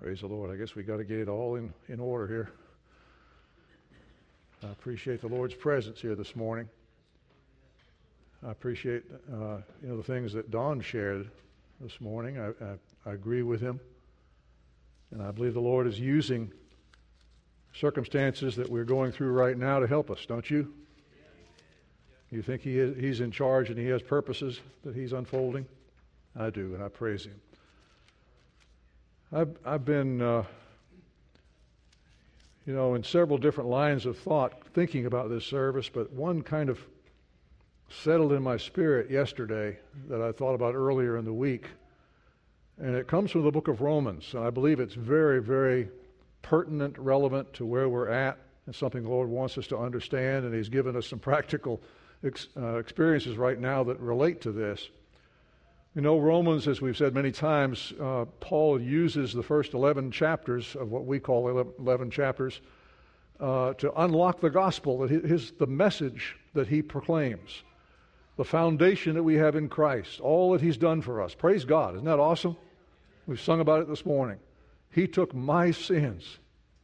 Praise the Lord. I guess we got to get it all in order here. I appreciate the Lord's presence here this morning. I appreciate the things that Don shared this morning. I agree with him, and I believe the Lord is using circumstances that we're going through right now to help us. Don't you? You think He's in charge and He has purposes that He's unfolding? I do, and I praise Him. I've been, in several different lines of thought thinking about this service, but one kind of settled in my spirit yesterday that I thought about earlier in the week, and it comes from the book of Romans, and I believe it's very, very pertinent, relevant to where we're at, and something the Lord wants us to understand, and He's given us some practical experiences right now that relate to this. Romans, as we've said many times, Paul uses the first 11 chapters of what we call 11 chapters to unlock the gospel, the message that he proclaims, the foundation that we have in Christ, all that He's done for us. Praise God. Isn't that awesome? We've sung about it this morning. He took my sins.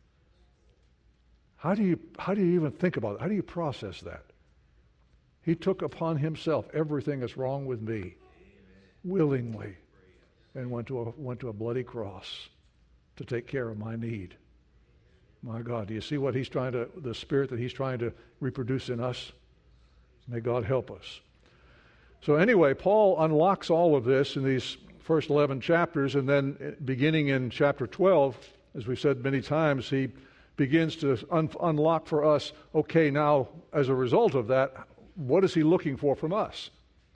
How do you even think about it? How do you process that? He took upon Himself everything that's wrong with me, willingly, and went to a bloody cross to take care of my need. My God, do you see what the spirit that He's trying to reproduce in us? May God help us. So anyway, Paul unlocks all of this in these first 11 chapters, and then beginning in chapter 12, as we've said many times, he begins to unlock for us, okay, now, as a result of that, what is he looking for from us?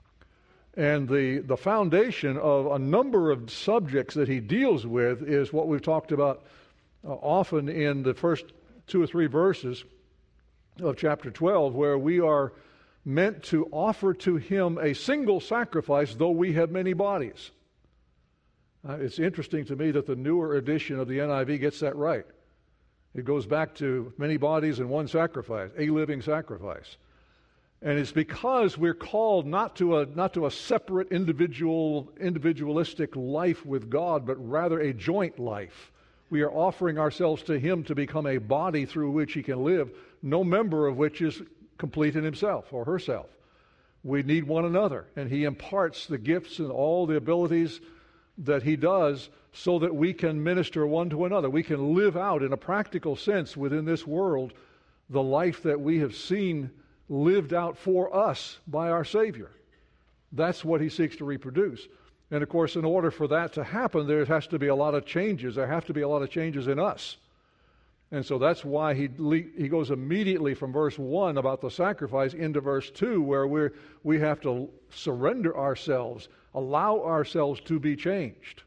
And the foundation of a number of subjects that he deals with is what we've talked about often in the first 2 or 3 verses of chapter 12, where we are meant to offer to Him a single sacrifice, though we have many bodies. It's interesting to me that the newer edition of the NIV gets that right. It goes back to many bodies and one sacrifice, a living sacrifice. And it's because we're called not to a separate individualistic life with God, but rather a joint life. We are offering ourselves to Him to become a body through which He can live, no member of which is complete in himself or herself. We need one another, and He imparts the gifts and all the abilities that He does so that we can minister one to another. We can live out in a practical sense within this world the life that we have seen lived out for us by our Savior. That's what He seeks to reproduce. And of course, in order for that to happen, there has to be a lot of changes. There have to be a lot of changes in us. And so that's why he goes immediately from verse 1 about the sacrifice into verse 2, where we have to surrender ourselves, allow ourselves to be changed.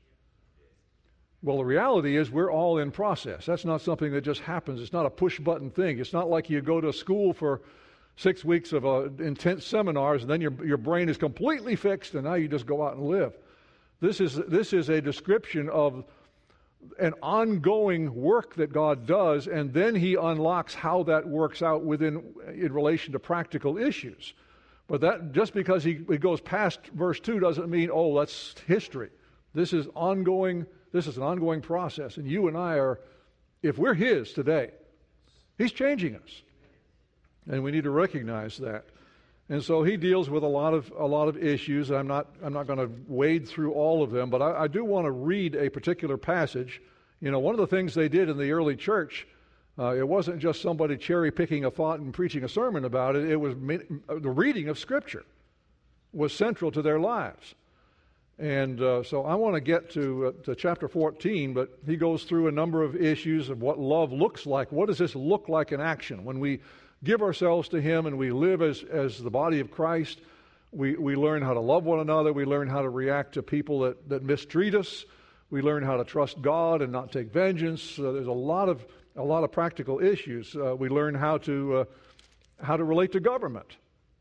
Well, the reality is we're all in process. That's not something that just happens. It's not a push-button thing. It's not like you go to school for 6 weeks of intense seminars, and then your brain is completely fixed, and now you just go out and live. This is a description of an ongoing work that God does, and then He unlocks how that works out in relation to practical issues. But that just because he goes past verse 2 doesn't mean, oh, that's history. This is ongoing. This is an ongoing process, and you and I are, if we're His today, He's changing us. And we need to recognize that. And so He deals with a lot of issues. I'm not going to wade through all of them, but I do want to read a particular passage. One of the things they did in the early church, it wasn't just somebody cherry-picking a thought and preaching a sermon about it. It was the reading of Scripture was central to their lives. And so I want to get to chapter 14, but he goes through a number of issues of what love looks like. What does this look like in action? When we give ourselves to Him and we live as the body of Christ, we learn how to love one another. We learn how to react to people that mistreat us. We learn how to trust God and not take vengeance. There's a lot of practical issues. We learn how to relate to government.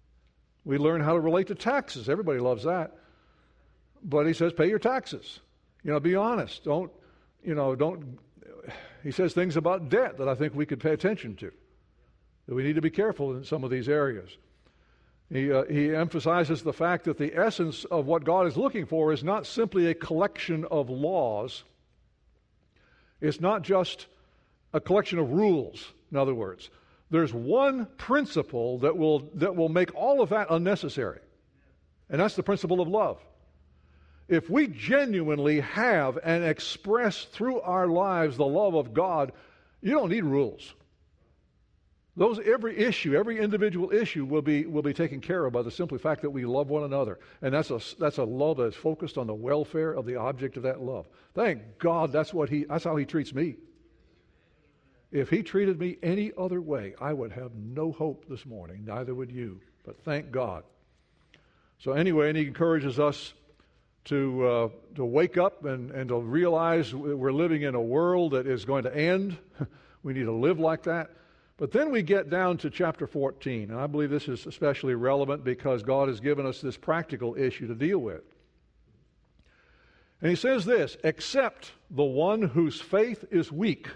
We learn how to relate to taxes. Everybody loves that. But he says, pay your taxes. Be honest. Don't. He says things about debt that I think we could pay attention to. That we need to be careful in some of these areas. He emphasizes the fact that the essence of what God is looking for is not simply a collection of laws. It's not just a collection of rules, in other words. There's one principle that will make all of that unnecessary, and that's the principle of love. If we genuinely have and express through our lives the love of God, you don't need rules. Every individual issue will be taken care of by the simple fact that we love one another. And that's a love that is focused on the welfare of the object of that love. Thank God that's how he treats me. If he treated me any other way, I would have no hope this morning. Neither would you. But thank God. So anyway, and he encourages us to wake up and to realize we're living in a world that is going to end. We need to live like that. But then we get down to chapter 14, and I believe this is especially relevant because God has given us this practical issue to deal with. And he says this, except the one whose faith is weak,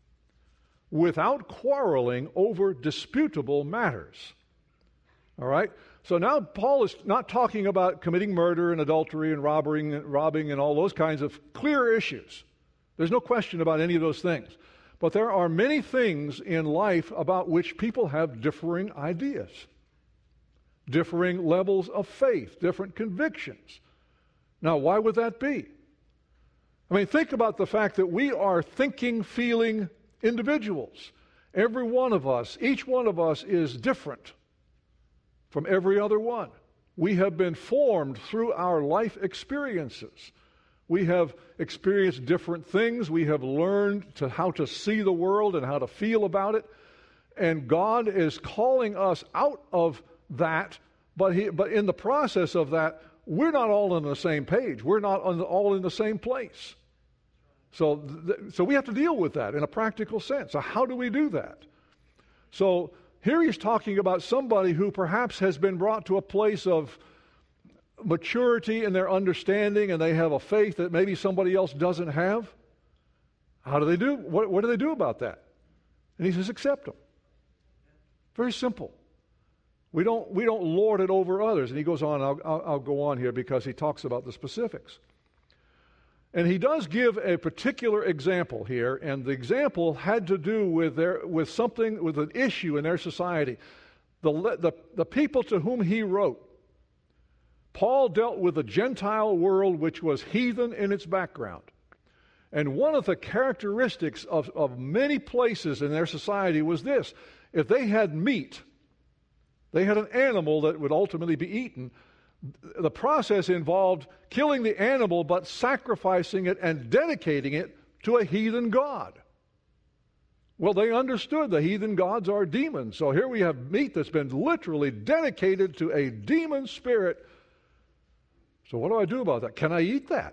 without quarreling over disputable matters. All right? So now Paul is not talking about committing murder and adultery and robbing and all those kinds of clear issues. There's no question about any of those things. But there are many things in life about which people have differing ideas, differing levels of faith, different convictions. Now, why would that be? I mean, think about the fact that we are thinking, feeling individuals. Every one of us, each one of us is different from every other one. We have been formed through our life experiences. We have experienced different things. We have learned how to see the world and how to feel about it. And God is calling us out of that, but in the process of that, we're not all on the same page. We're not all in the same place. So we have to deal with that in a practical sense. So how do we do that? So here he's talking about somebody who perhaps has been brought to a place of maturity in their understanding, and they have a faith that maybe somebody else doesn't have. How do they do? What do they do about that? And he says, accept them. Very simple. We don't lord it over others. And he goes on. I'll go on here because he talks about the specifics. And he does give a particular example here, and the example had to do with an issue in their society. The people to whom he wrote, Paul dealt with a Gentile world which was heathen in its background. And one of the characteristics of many places in their society was this. If they had meat, they had an animal that would ultimately be eaten. The process involved killing the animal but sacrificing it and dedicating it to a heathen god. Well, they understood the heathen gods are demons. So here we have meat that's been literally dedicated to a demon spirit. So what do I do about that? Can I eat that?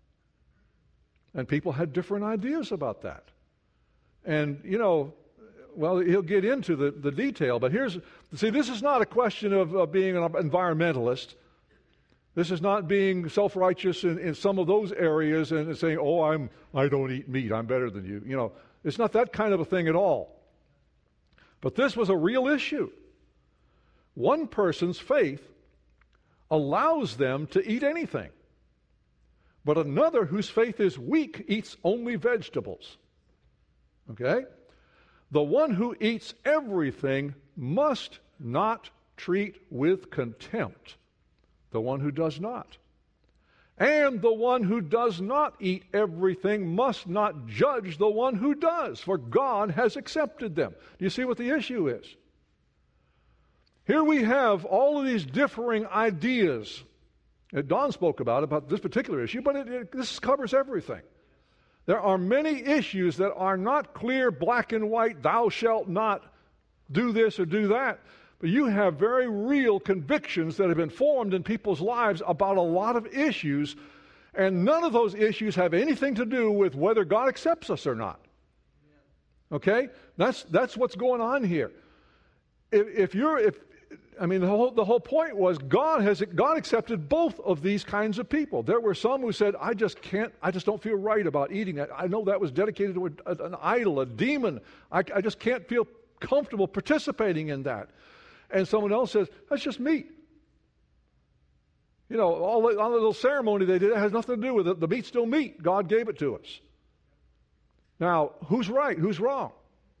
And people had different ideas about that. And, well, he'll get into the detail, but this is not a question of being an environmentalist. This is not being self-righteous in some of those areas and saying, I don't eat meat, I'm better than you. It's not that kind of a thing at all. But this was a real issue. One person's faith allows them to eat anything. But another whose faith is weak eats only vegetables. Okay? The one who eats everything must not treat with contempt the one who does not. And the one who does not eat everything must not judge the one who does, for God has accepted them. Do you see what the issue is? Here we have all of these differing ideas. Don spoke about this particular issue, but this covers everything. There are many issues that are not clear, black and white, thou shalt not do this or do that. But you have very real convictions that have been formed in people's lives about a lot of issues, and none of those issues have anything to do with whether God accepts us or not. Okay? That's what's going on here. The whole point was God accepted both of these kinds of people. There were some who said, I just don't feel right about eating that. I know that was dedicated to an idol, a demon. I just can't feel comfortable participating in that. And someone else says, that's just meat. All the little ceremony they did, it has nothing to do with it. The meat's still meat. God gave it to us. Now, who's right? Who's wrong?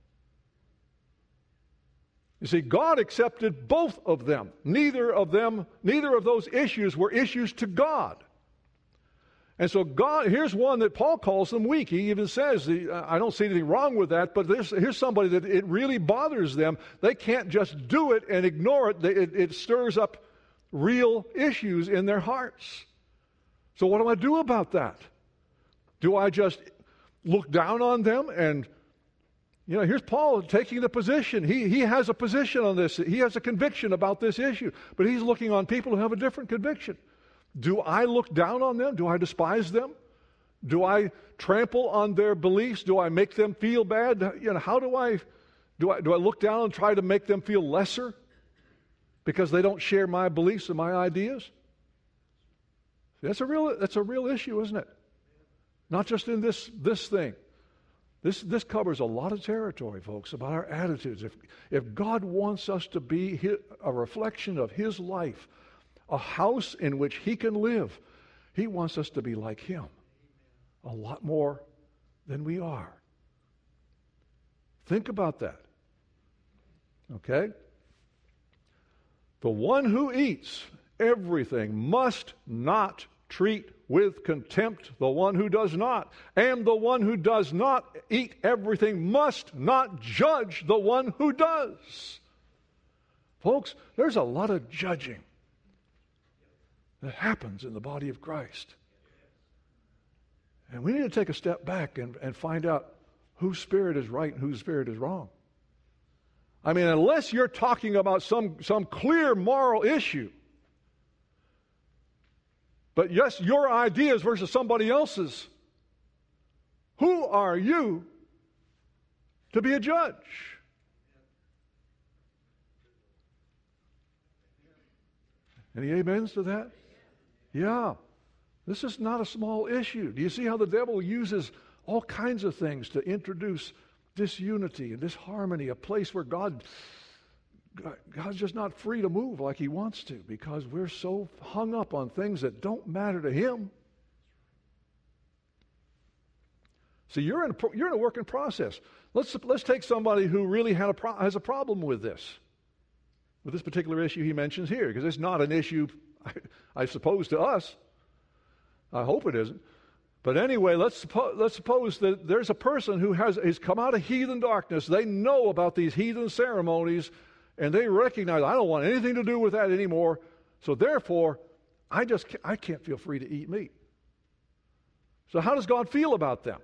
You see, God accepted both of them. Neither of those issues were issues to God. And so God, here's one that Paul calls them weak. He even says, I don't see anything wrong with that, but here's somebody that it really bothers them. They can't just do it and ignore it. It stirs up real issues in their hearts. So what do I do about that? Do I just look down on them? And, here's Paul taking the position. He has a position on this. He has a conviction about this issue. But he's looking on people who have a different conviction. Do I look down on them? Do I despise them? Do I trample on their beliefs? Do I make them feel bad? How do I look down and try to make them feel lesser because they don't share my beliefs and my ideas? That's a real issue, isn't it? Not just in this thing. This covers a lot of territory, folks, about our attitudes. If God wants us to be a reflection of His life, a house in which He can live, He wants us to be like Him a lot more than we are. Think about that. Okay? The one who eats everything must not treat with contempt the one who does not. And the one who does not eat everything must not judge the one who does. Folks, there's a lot of judging that happens in the body of Christ. And we need to take a step back and find out whose spirit is right and whose spirit is wrong. I mean, unless you're talking about some clear moral issue, but yes, your ideas versus somebody else's, who are you to be a judge? Any amens to that? Yeah. This is not a small issue. Do you see how the devil uses all kinds of things to introduce disunity and disharmony, a place where God's just not free to move like He wants to because we're so hung up on things that don't matter to Him. So you're in a working process. Let's take somebody who really has a problem with this particular issue he mentions here, because it's not an issue, I suppose, to us. I hope it isn't. But anyway, let's suppose that there's a person who has come out of heathen darkness. They know about these heathen ceremonies, and they recognize, I don't want anything to do with that anymore. So therefore, I can't feel free to eat meat. So how does God feel about them?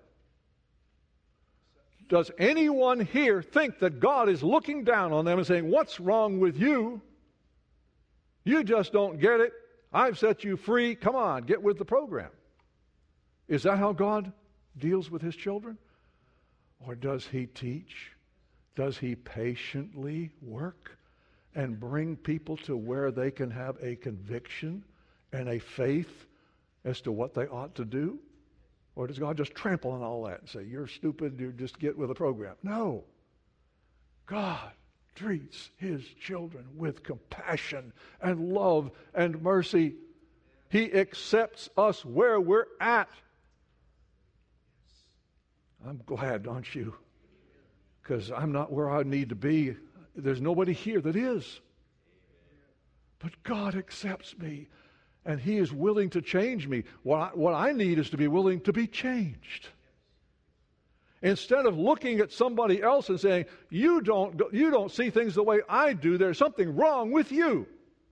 Does anyone here think that God is looking down on them and saying, what's wrong with you? You just don't get it. I've set you free. Come on, get with the program. Is that how God deals with His children? Or does He teach? Does He patiently work and bring people to where they can have a conviction and a faith as to what they ought to do? Or does God just trample on all that and say, you're stupid, you just get with the program? No. God treats His children with compassion and love and mercy. He accepts us where we're at. I'm glad, aren't you? Because I'm not where I need to be. There's nobody here that is. But God accepts me, and He is willing to change me. What I need is to be willing to be changed. Instead of looking at somebody else and saying, you don't see things the way I do, there's something wrong with you.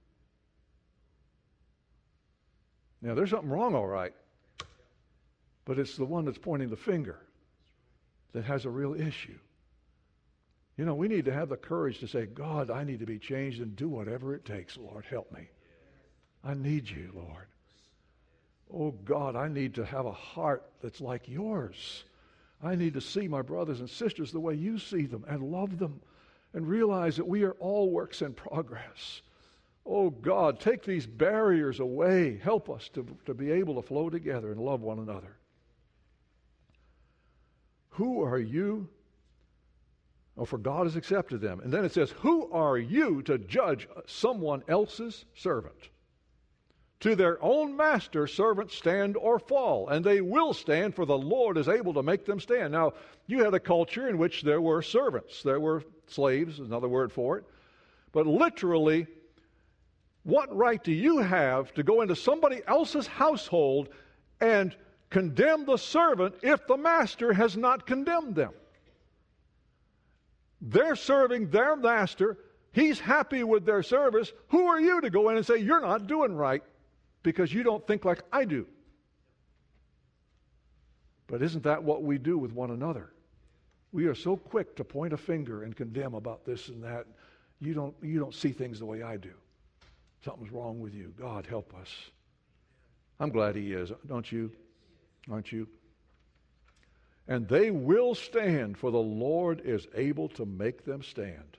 Now, there's something wrong, all right. But it's the one that's pointing the finger that has a real issue. We need to have the courage to say, God, I need to be changed and do whatever it takes. Lord, help me. I need you, Lord. Oh, God, I need to have a heart that's like yours. I need to see my brothers and sisters the way you see them and love them and realize that we are all works in progress. Oh, God, take these barriers away. Help us to be able to flow together and love one another. Who are you? Oh, for God has accepted them. And then it says, who are you to judge someone else's servant? To their own master servants stand or fall, and they will stand, for the Lord is able to make them stand. Now, you had a culture in which there were servants. There were slaves, is another word for it. But literally, what right do you have to go into somebody else's household and condemn the servant if the master has not condemned them? They're serving their master. He's happy with their service. Who are you to go in and say, you're not doing right because you don't think like I do? But isn't that what we do with one another? We are so quick to point a finger and condemn about this and that. You don't see things the way I do. Something's wrong with you. God, help us. I'm glad he is, don't you? Aren't you? And they will stand, for the Lord is able to make them stand.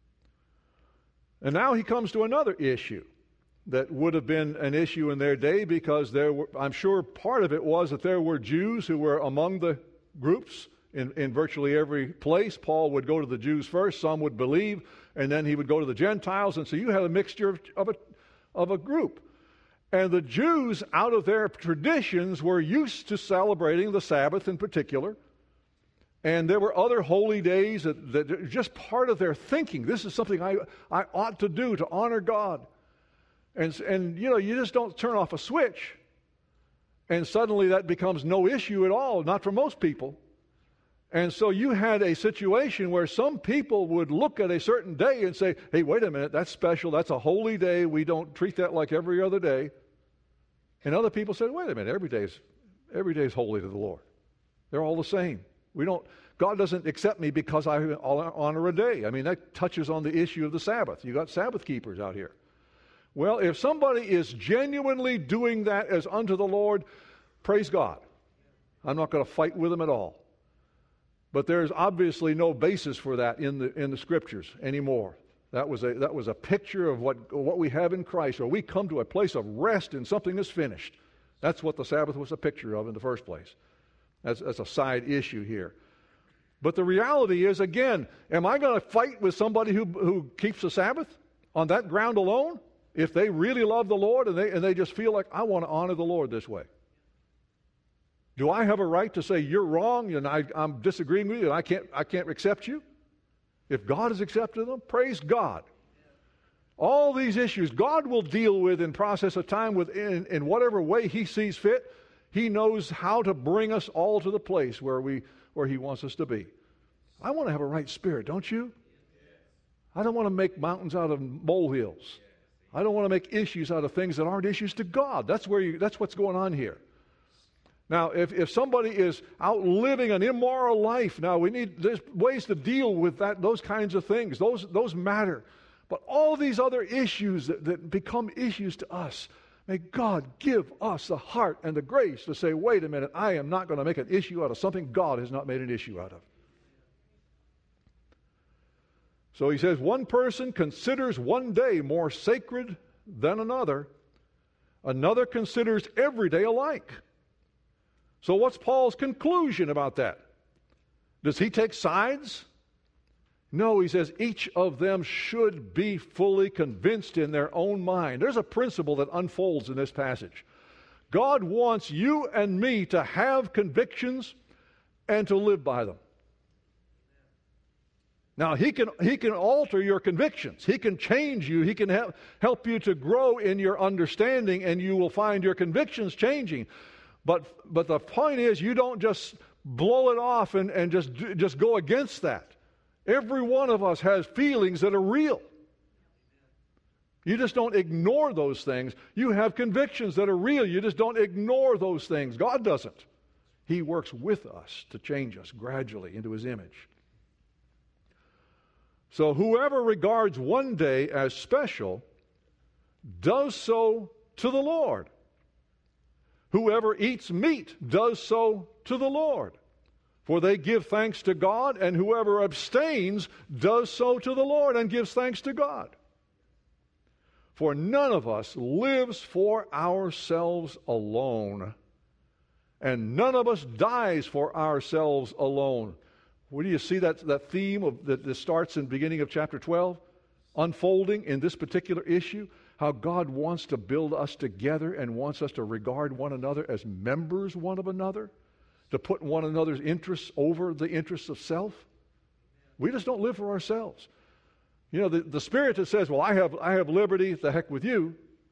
And now he comes to another issue that would have been an issue in their day, because I'm sure part of it was that there were Jews who were among the groups in virtually every place. Paul would go to the Jews first, some would believe, and then he would go to the Gentiles, and so you had a mixture of a group. And the Jews, out of their traditions, were used to celebrating the Sabbath in particular. And there were other holy days that are just part of their thinking. This is something I ought to do to honor God. And you just don't turn off a switch and suddenly that becomes no issue at all, not for most people. And so you had a situation where some people would look at a certain day and say, hey, wait a minute, that's special, that's a holy day, we don't treat that like every other day. And other people said, wait a minute, every day is holy to the Lord. They're all the same. God doesn't accept me because I honor a day. I mean, that touches on the issue of the Sabbath. You got Sabbath keepers out here. Well, if somebody is genuinely doing that as unto the Lord, praise God. I'm not going to fight with them at all. But there's obviously no basis for that in the Scriptures anymore. That was a picture of what we have in Christ, where we come to a place of rest in something that's finished. That's what the Sabbath was a picture of in the first place. That's a side issue here. But the reality is, again, am I going to fight with somebody who keeps the Sabbath on that ground alone? If they really love the Lord and they just feel like, I want to honor the Lord this way. Do I have a right to say you're wrong and I'm disagreeing with you and I can't accept you? If God has accepted them, praise God. All these issues God will deal with in process of time in whatever way He sees fit. He knows how to bring us all to the place where He wants us to be. I want to have a right spirit, don't you? I don't want to make mountains out of molehills. I don't want to make issues out of things that aren't issues to God. That's what's going on here. Now, if somebody is out living an immoral life, now there's ways to deal with those kinds of things. Those matter. But all these other issues that become issues to us, may God give us the heart and the grace to say, wait a minute, I am not going to make an issue out of something God has not made an issue out of. So he says, one person considers one day more sacred than another. Another considers every day alike. So what's Paul's conclusion about that? Does he take sides? No, he says each of them should be fully convinced in their own mind. There's a principle that unfolds in this passage. God wants you and me to have convictions and to live by them. Now, He can alter your convictions. He can change you. He can help you to grow in your understanding, and you will find your convictions changing. But the point is, you don't just blow it off and just go against that. Every one of us has feelings that are real. You just don't ignore those things. You have convictions that are real. You just don't ignore those things. God doesn't. He works with us to change us gradually into His image. So whoever regards one day as special does so to the Lord. Whoever eats meat does so to the Lord. For they give thanks to God, and whoever abstains does so to the Lord and gives thanks to God. For none of us lives for ourselves alone, and none of us dies for ourselves alone. Where do you see that theme that starts in the beginning of chapter 12 unfolding in this particular issue? how God wants to build us together and wants us to regard one another as members one of another, to put one another's interests over the interests of self. We just don't live for ourselves. You know, the spirit that says, well, I have liberty, the heck with you.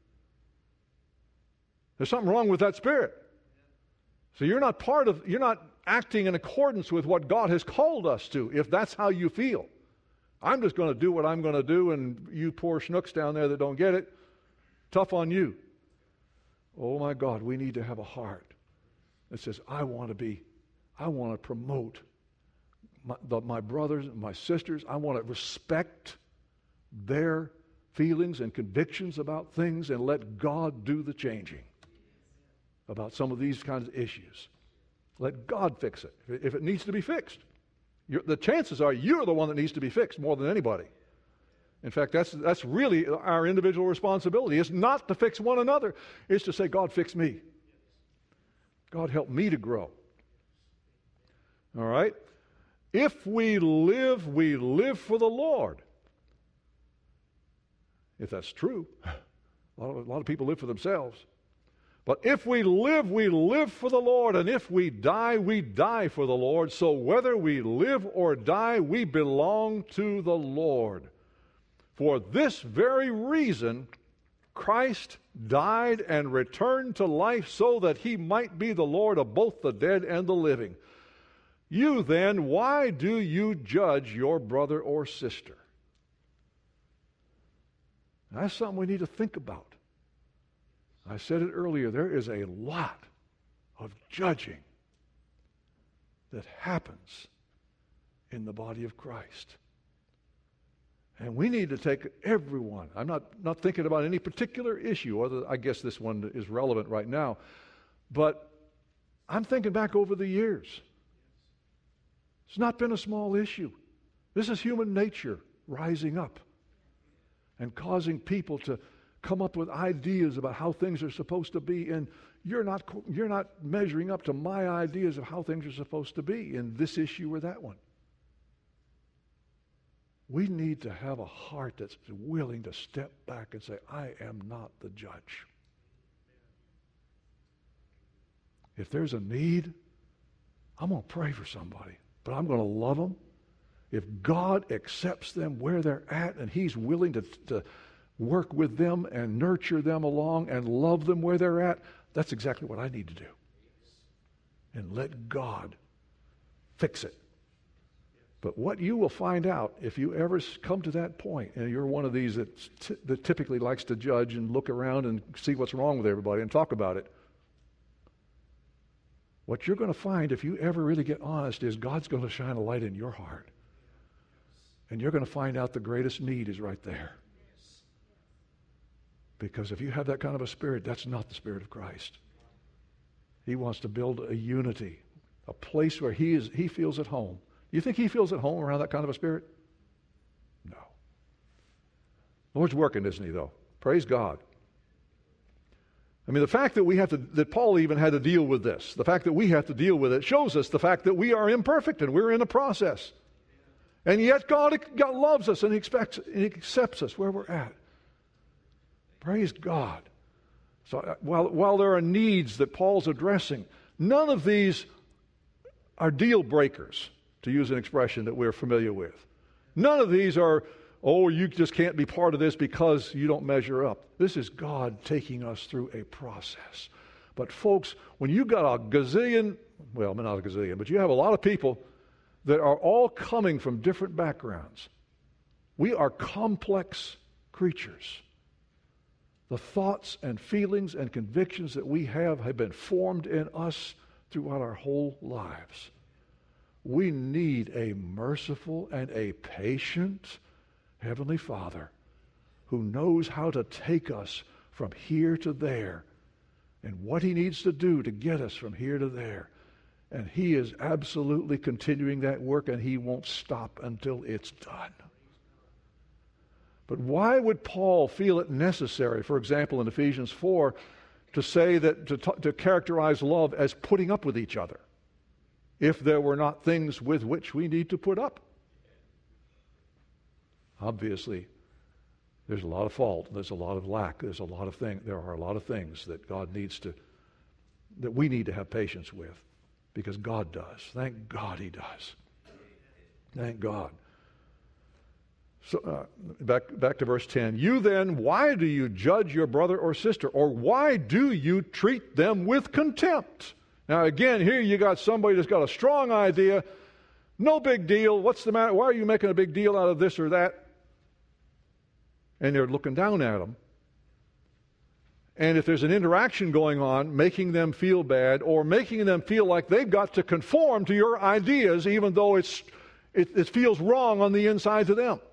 There's something wrong with that spirit. So you're not acting in accordance with what God has called us to, if that's how you feel. I'm just going to do what I'm going to do, and you poor schnooks down there that don't get it, tough on you. Oh my God, we need to have a heart that says, I want to promote my brothers and my sisters. I want to respect their feelings and convictions about things and let God do the changing about some of these kinds of issues. Let God fix it. If it needs to be fixed, the chances are you're the one that needs to be fixed more than anybody. In fact, that's really our individual responsibility. It's not to fix one another. It's to say, God, fix me. God, help me to grow. All right? If we live for the Lord. If that's true. A lot of people live for themselves. But if we live for the Lord, and if we die for the Lord. So whether we live or die, we belong to the Lord. For this very reason, Christ died and returned to life so that he might be the Lord of both the dead and the living. You then, why do you judge your brother or sister? That's something we need to think about. I said it earlier, there is a lot of judging that happens in the body of Christ. And we need to take everyone. I'm not thinking about any particular issue, other I guess this one is relevant right now. But I'm thinking back over the years. It's not been a small issue. This is human nature rising up and causing people to come up with ideas about how things are supposed to be, and you're not measuring up to my ideas of how things are supposed to be in this issue or that one. We need to have a heart that's willing to step back and say, I am not the judge. If there's a need, I'm going to pray for somebody, but I'm going to love them. If God accepts them where they're at and he's willing to work with them and nurture them along and love them where they're at, that's exactly what I need to do. And let God fix it. But what you will find out if you ever come to that point, and you're one of these that typically likes to judge and look around and see what's wrong with everybody and talk about it, what you're going to find if you ever really get honest is God's going to shine a light in your heart. And you're going to find out the greatest need is right there. Because if you have that kind of a spirit, that's not the Spirit of Christ. He wants to build a unity, a place where he feels at home. You think he feels at home around that kind of a spirit? No. The Lord's working, isn't he, though? Praise God. I mean, the fact that Paul even had to deal with this, the fact that we have to deal with it, shows us the fact that we are imperfect and we're in a process. And yet God loves us and he accepts us where we're at. Praise God. So while there are needs that Paul's addressing, none of these are deal breakers, to use an expression that we're familiar with. None of these are, you just can't be part of this because you don't measure up. This is God taking us through a process. But folks, when you got a gazillion, well, not a gazillion, but you have a lot of people that are all coming from different backgrounds. We are complex creatures. The thoughts and feelings and convictions that we have been formed in us throughout our whole lives. We need a merciful and a patient Heavenly Father who knows how to take us from here to there and what he needs to do to get us from here to there. And he is absolutely continuing that work, and he won't stop until it's done. But why would Paul feel it necessary, for example, in Ephesians 4, to say that to characterize love as putting up with each other, if there were not things with which we need to put up? Obviously, There's a lot of fault. There's a lot of lack. There are a lot of things that that we need to have patience with, because God does. Thank God He does. Thank God. So back to verse 10. You then, why do you judge your brother or sister? Or why do you treat them with contempt? Now again, here you got somebody that's got a strong idea. No big deal. What's the matter? Why are you making a big deal out of this or that? And they're looking down at them. And if there's an interaction going on, making them feel bad or making them feel like they've got to conform to your ideas, even though it feels wrong on the inside to them.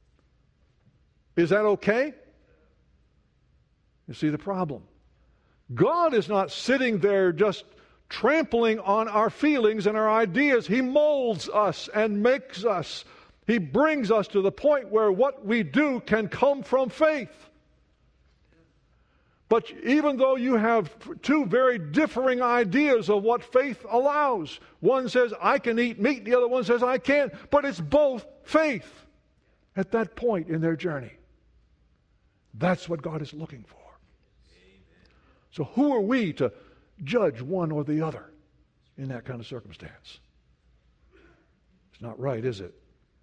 Is that okay? You see the problem. God is not sitting there just trampling on our feelings and our ideas. He molds us and makes us. He brings us to the point where what we do can come from faith. But even though you have two very differing ideas of what faith allows, one says, I can eat meat, the other one says, I can't, but it's both faith at that point in their journey. That's what God is looking for. Amen. So who are we to judge one or the other in that kind of circumstance? It's not right, is it?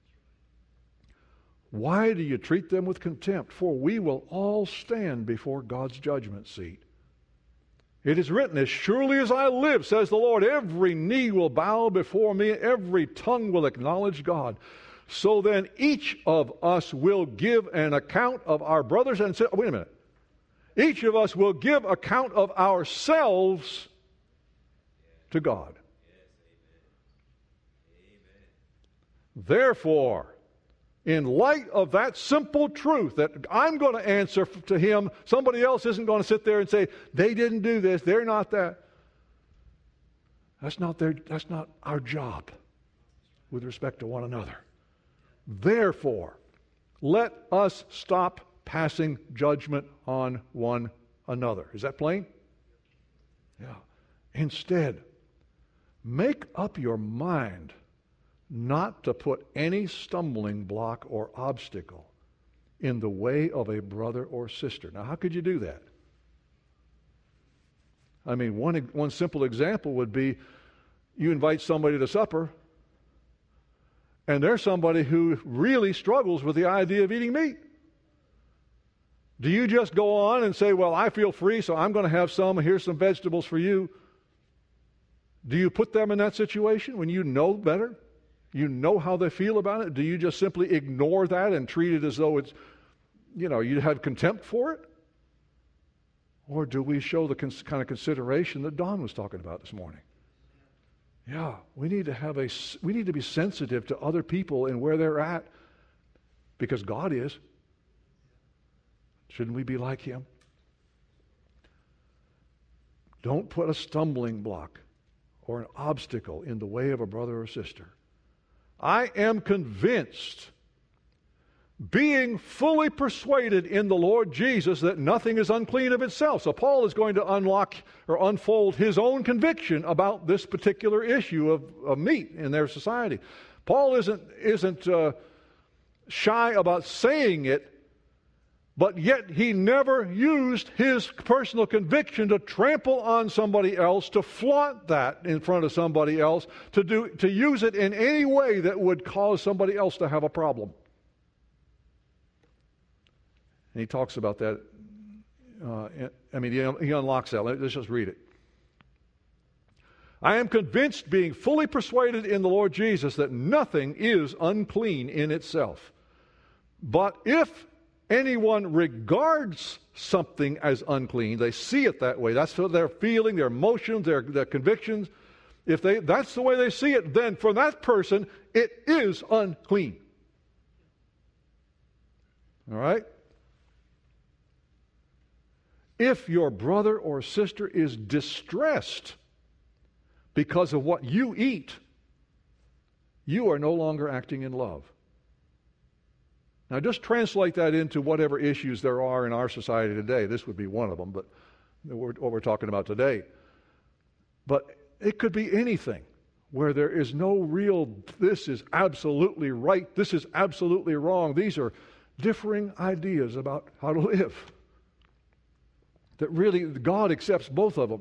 Why do you treat them with contempt? For we will all stand before God's judgment seat. It is written, as surely as I live, says the Lord, every knee will bow before me, every tongue will acknowledge God. So then each of us will give an account of our brothers and sisters. Wait a minute. Each of us will give account of ourselves to God. Therefore, in light of that simple truth that I'm going to answer to him, somebody else isn't going to sit there and say, they didn't do this, they're not that. That's not our job with respect to one another. Therefore, let us stop passing judgment on one another. Is that plain? Yeah. Instead, make up your mind not to put any stumbling block or obstacle in the way of a brother or sister. Now, how could you do that? I mean, one simple example would be you invite somebody to supper, and there's somebody who really struggles with the idea of eating meat. Do you just go on and say, well, I feel free, so I'm going to have some, here's some vegetables for you? Do you put them in that situation when you know better? You know how they feel about it? Do you just simply ignore that and treat it as though it's, you have contempt for it? Or do we show the kind of consideration that Don was talking about this morning? Yeah, we need to be sensitive to other people and where they're at, because God is. Shouldn't we be like Him? Don't put a stumbling block or an obstacle in the way of a brother or sister. I am convinced, being fully persuaded in the Lord Jesus, that nothing is unclean of itself. So Paul is going to unlock or unfold his own conviction about this particular issue of meat in their society. Paul isn't shy about saying it, but yet he never used his personal conviction to trample on somebody else, to flaunt that in front of somebody else, to use it in any way that would cause somebody else to have a problem. And he talks about that. He unlocks that. Let's just read it. I am convinced, being fully persuaded in the Lord Jesus, that nothing is unclean in itself. But if anyone regards something as unclean, they see it that way. That's what their feeling, their emotions, their convictions. If that's the way they see it, then for that person, it is unclean. All right? If your brother or sister is distressed because of what you eat, you are no longer acting in love. Now just translate that into whatever issues there are in our society today. This would be one of them, but what we're talking about today. But it could be anything where there is no real, this is absolutely right, this is absolutely wrong. These are differing ideas about how to live. That really God accepts both of them.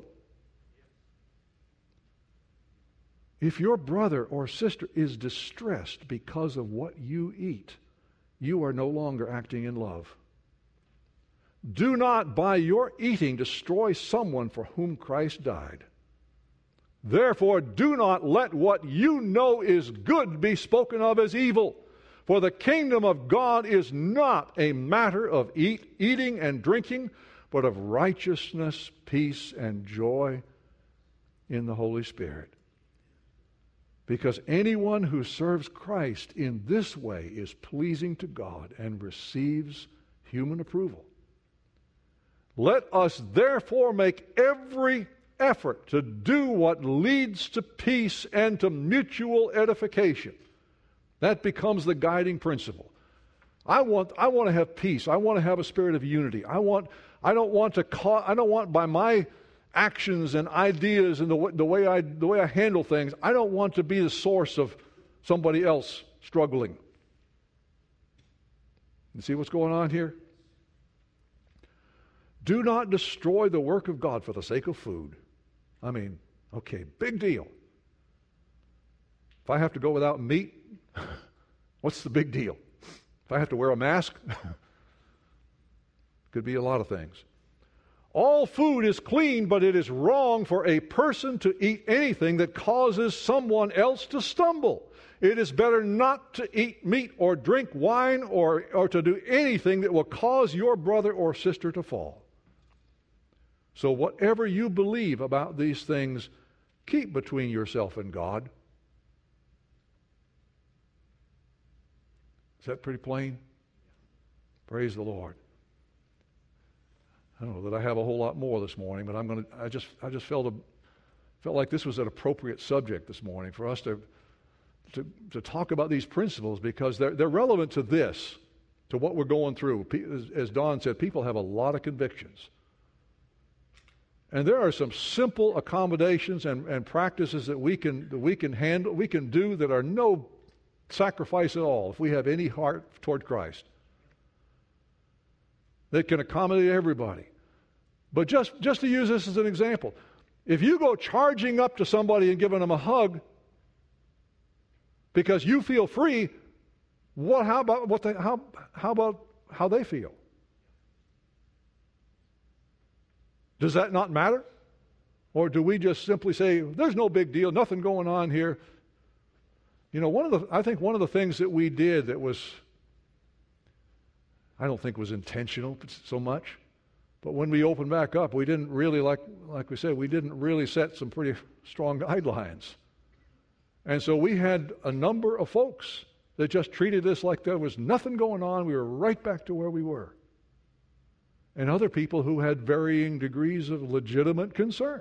If your brother or sister is distressed because of what you eat, you are no longer acting in love. Do not by your eating destroy someone for whom Christ died. Therefore, do not let what you know is good be spoken of as evil. For the kingdom of God is not a matter of eating and drinking, but of righteousness, peace, and joy in the Holy Spirit. Because anyone who serves Christ in this way is pleasing to God and receives human approval. Let us therefore make every effort to do what leads to peace and to mutual edification. That becomes the guiding principle. I want to have peace. I want to have a spirit of unity. I don't want by my actions and ideas and the way I handle things, I don't want to be the source of somebody else struggling. You see what's going on here? Do not destroy the work of God for the sake of food. I mean, okay, big deal. If I have to go without meat, what's the big deal? If I have to wear a mask, could be a lot of things. All food is clean, but it is wrong for a person to eat anything that causes someone else to stumble. It is better not to eat meat or drink wine or to do anything that will cause your brother or sister to fall. So whatever you believe about these things, keep between yourself and God. Is that pretty plain? Praise the Lord. I don't know that I have a whole lot more this morning, but I just felt like this was an appropriate subject this morning for us to talk about these principles, because they're relevant to this, to what we're going through. As Don said, people have a lot of convictions. And there are some simple accommodations and practices that we can handle, we can do that are no sacrifice at all if we have any heart toward Christ. That can accommodate everybody. But just to use this as an example, if you go charging up to somebody and giving them a hug because you feel free, how about how they feel? Does that not matter? Or do we just simply say, there's no big deal, nothing going on here? You know, I think one of the things that we did that was, I don't think was intentional so much, but when we opened back up, we didn't really, like we said, we didn't really set some pretty strong guidelines. And so we had a number of folks that just treated this like there was nothing going on. We were right back to where we were. And other people who had varying degrees of legitimate concern.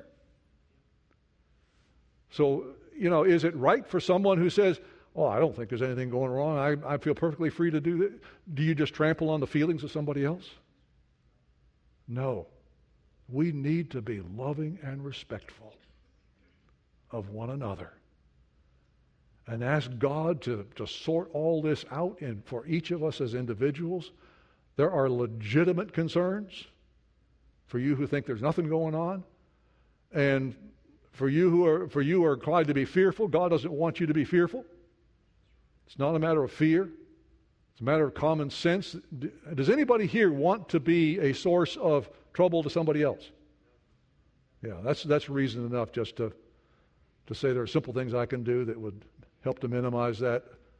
So, you know, is it right for someone who says, oh, I don't think there's anything going wrong, I feel perfectly free to do that? Do you just trample on the feelings of somebody else? No. We need to be loving and respectful of one another. And ask God to sort all this out, and for each of us as individuals, there are legitimate concerns for you who think there's nothing going on. And for you who are inclined to be fearful, God doesn't want you to be fearful. It's not a matter of fear. It's a matter of common sense. Does anybody here want to be a source of trouble to somebody else? Yeah, that's reason enough just to say there are simple things I can do that would help to minimize that.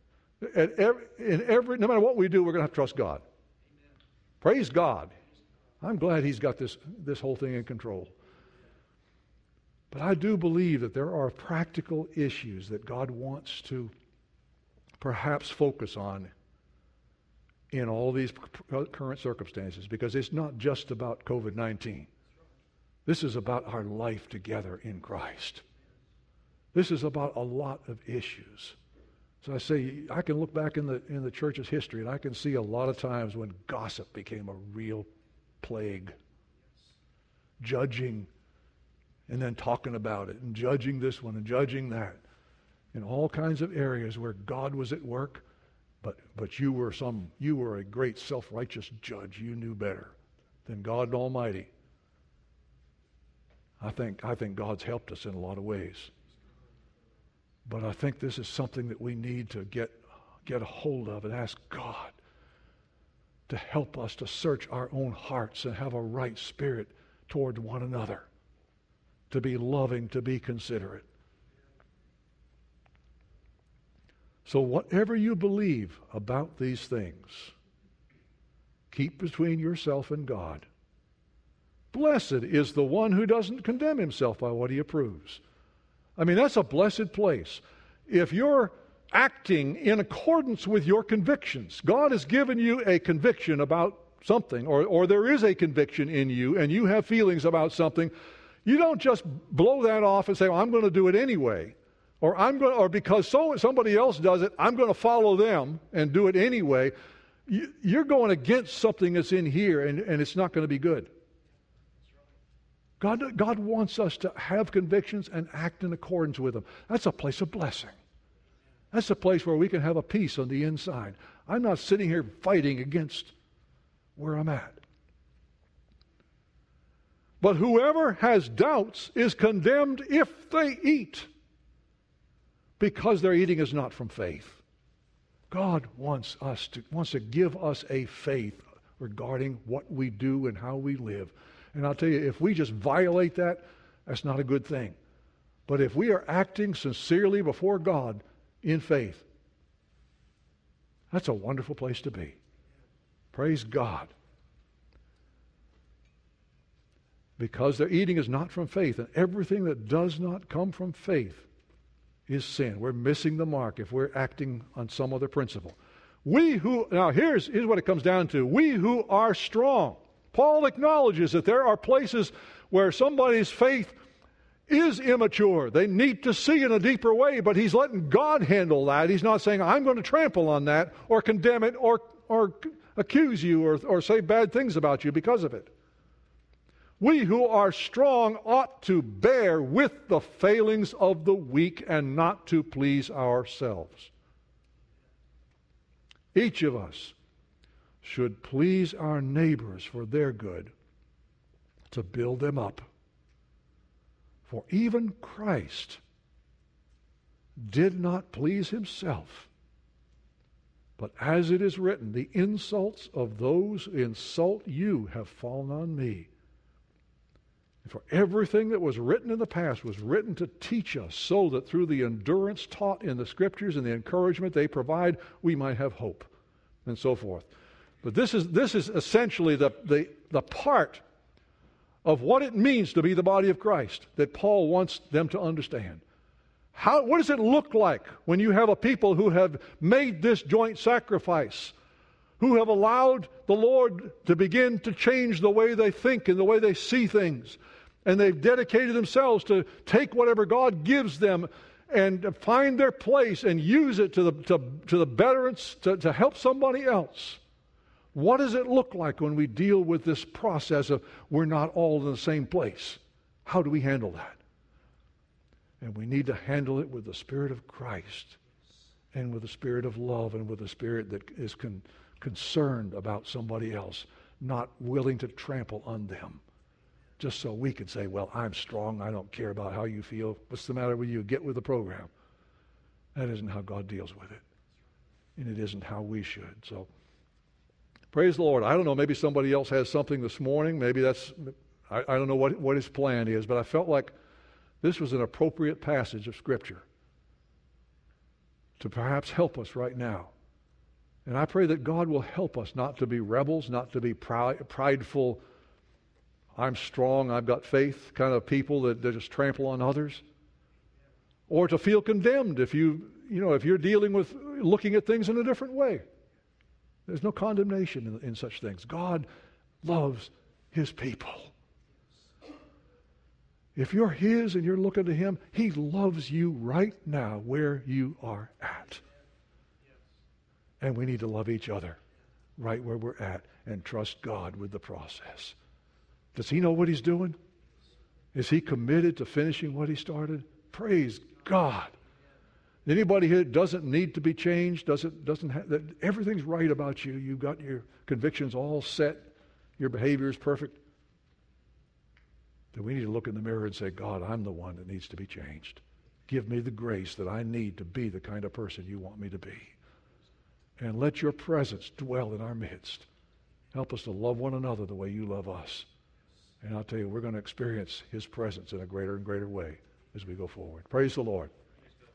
No matter what we do, we're going to have to trust God. Praise God. I'm glad He's got this whole thing in control. But I do believe that there are practical issues that God wants to perhaps focus on in all these current circumstances, because it's not just about COVID-19. This is about our life together in Christ. This is about a lot of issues. So I say, I can look back in the church's history, and I can see a lot of times when gossip became a real plague. Judging, and then talking about it, and judging this one, and judging that. In all kinds of areas where God was at work, But you were a great self-righteous judge. You knew better than God Almighty. I think God's helped us in a lot of ways. But I think this is something that we need to get a hold of and ask God to help us to search our own hearts and have a right spirit toward one another, to be loving, to be considerate. So whatever you believe about these things, keep between yourself and God. Blessed is the one who doesn't condemn himself by what he approves. I mean, that's a blessed place. If you're acting in accordance with your convictions, God has given you a conviction about something, or there is a conviction in you, and you have feelings about something, you don't just blow that off and say, well, I'm going to do it anyway. Or because somebody else does it, I'm going to follow them and do it anyway. You're going against something that's in here, and it's not going to be good. God wants us to have convictions and act in accordance with them. That's a place of blessing. That's a place where we can have a peace on the inside. I'm not sitting here fighting against where I'm at. But whoever has doubts is condemned if they eat, because their eating is not from faith. God wants to give us a faith regarding what we do and how we live. And I'll tell you, if we just violate that, that's not a good thing. But if we are acting sincerely before God in faith, that's a wonderful place to be. Praise God. Because their eating is not from faith, and everything that does not come from faith is sin. We're missing the mark if we're acting on some other principle. Now here's what it comes down to. We who are strong. Paul acknowledges that there are places where somebody's faith is immature. They need to see in a deeper way, but he's letting God handle that. He's not saying, I'm going to trample on that or condemn it or accuse you or say bad things about you because of it. We who are strong ought to bear with the failings of the weak and not to please ourselves. Each of us should please our neighbors for their good, to build them up. For even Christ did not please himself, but as it is written, the insults of those who insult you have fallen on me. And for everything that was written in the past was written to teach us, so that through the endurance taught in the Scriptures and the encouragement they provide, we might have hope, and so forth. But this is essentially the part of what it means to be the body of Christ that Paul wants them to understand. What does it look like when you have a people who have made this joint sacrifice, who have allowed the Lord to begin to change the way they think and the way they see things, and they've dedicated themselves to take whatever God gives them and find their place and use it to the betterance, to help somebody else? What does it look like when we deal with this process of we're not all in the same place? How do we handle that? And we need to handle it with the Spirit of Christ and with the spirit of love and with a spirit that is concerned about somebody else, not willing to trample on them. Just so we can say, well, I'm strong. I don't care about how you feel. What's the matter with you? Get with the program. That isn't how God deals with it. And it isn't how we should. So, praise the Lord. I don't know, maybe somebody else has something this morning. Maybe I don't know what his plan is, but I felt like this was an appropriate passage of Scripture to perhaps help us right now. And I pray that God will help us not to be rebels, not to be prideful, I'm strong, I've got faith kind of people that just trample on others. Or to feel condemned if you're dealing with looking at things in a different way. There's no condemnation in such things. God loves His people. If you're His and you're looking to Him, He loves you right now where you are at. And we need to love each other right where we're at and trust God with the process. Does He know what He's doing? Is He committed to finishing what He started? Praise God. Anybody who doesn't need to be changed, doesn't have, that everything's right about you. You've got your convictions all set. Your behavior is perfect. Then we need to look in the mirror and say, God, I'm the one that needs to be changed. Give me the grace that I need to be the kind of person you want me to be. And let your presence dwell in our midst. Help us to love one another the way you love us. And I'll tell you, we're going to experience his presence in a greater and greater way as we go forward. Praise the Lord.